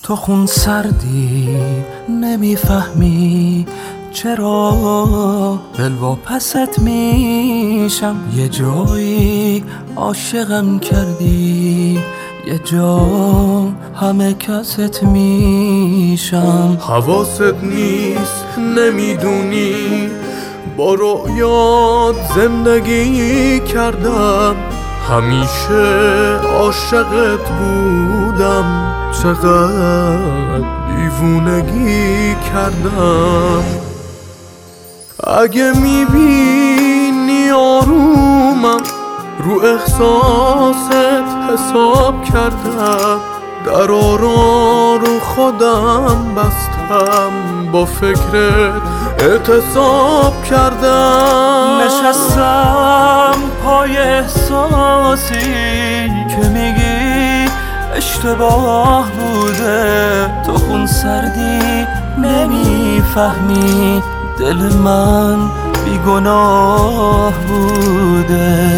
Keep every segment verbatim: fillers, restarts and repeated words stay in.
تو خون سردی نمیفهمی چرا دل واپست میشم. یه جایی عاشقم کردی، یه جا همه کست میشم. حواست نیست نمیدونی با رویات زندگی کردم، همیشه عاشقت بودم، چقدر دیوونگی کردم. اگه میبینی آرومم رو احساست حساب کردم، درارا رو خودم بستم، با فکرت اعتصاب کردم. نشستم پای احساسی که میگی اشتباه بوده. تو خون سردی نمیفهمی دل من بیگناه بوده.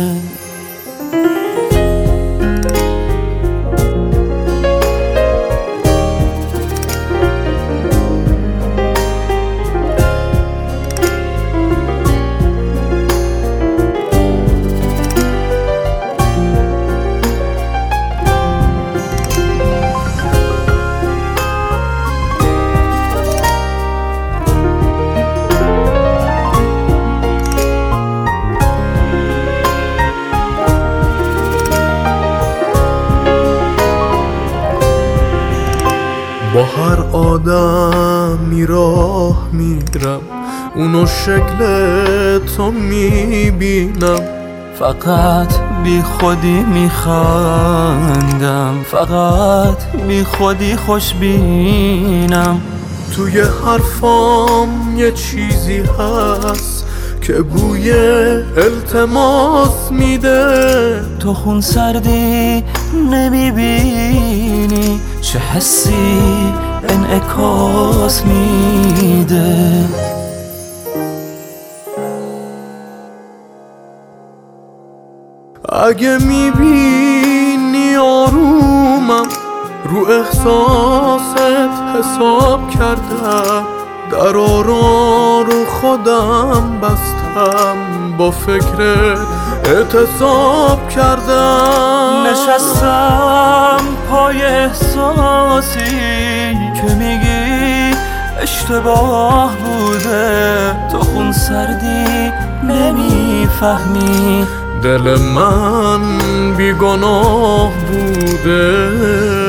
با هر آدمی راه میرم، اونو شکل تو میبینم. فقط بی خودی میخندم، فقط بی خودی خوش بینم. توی حرفام یه چیزی هست که بوی التماس میده. تو خون سردی نمیبینی چه حسی انعکاس میده. اگه میبینی آرومم رو احساست حساب کردم، درارا رو خودم بستم، با فکرت اعتصاب کردم. نشستم پای احساسی که میگی اشتباه بوده. تو خون سردی نمیفهمی دل من بیگناه بوده.